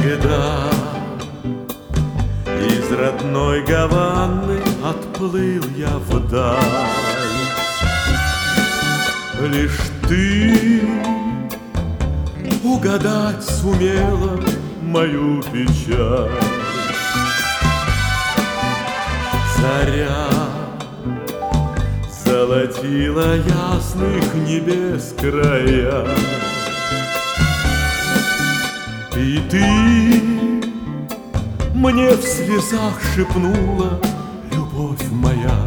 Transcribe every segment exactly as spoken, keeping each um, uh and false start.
Когда из родной Гаваны отплыл я вдаль, лишь ты угадать сумела мою печаль. Заря золотила ясных небес края, и ты мне в слезах шепнула: любовь моя,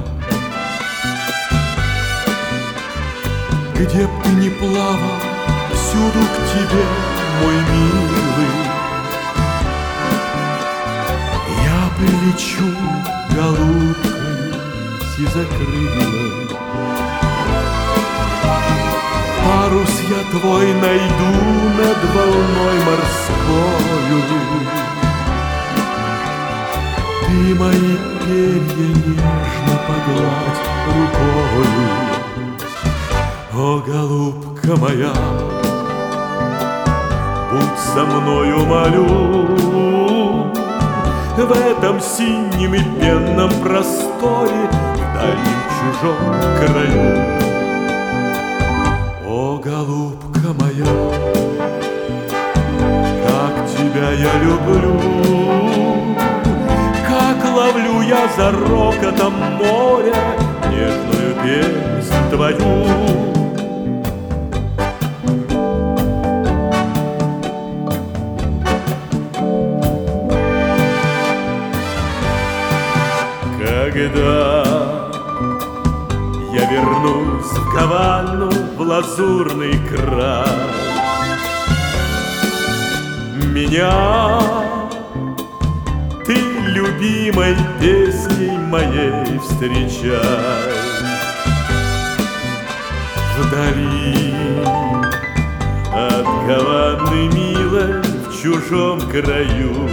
где б ты ни плавал, всюду к тебе, мой милый, я прилечу голубкой сизокрылой. Парус я твой найду над волной морскою, ты мои перья нежно погладь рукою. О, голубка моя, будь со мною, молю, в этом синем и пенном просторе, в дальнем чужом краю. О, голубка моя, как тебя я люблю, как ловлю я за рокотом моря нежную песнь твою. Когда я вернусь в Гавану, в лазурный край, меня ты любимой песней моей встречай. Вдали от Гаваны милой, в чужом краю,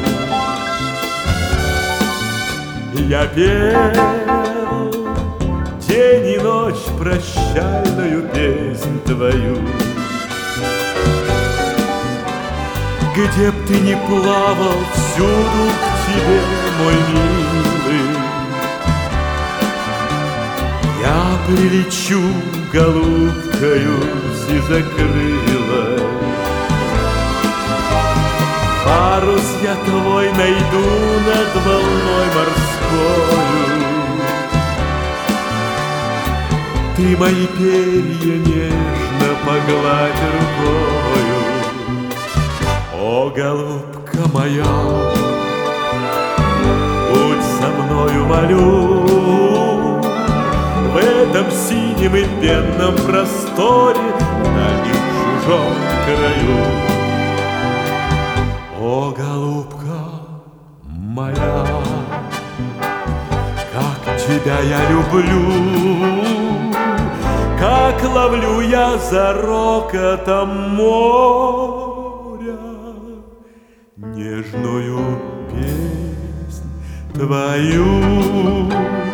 я пел день и ночь прощальную песнь твою. Где б ты ни плавал, всюду к тебе, мой милый, я прилечу голубкою сизокрылой. Парус я твой найду над волной морскою, ты мои перья нежно погладь рукою. О, голубка моя, будь со мною, молю, в этом синем и пенном просторе, в дальнем чужом краю. О, голубка моя, как тебя я люблю, как ловлю я за рокотом моря нежную песнь твою.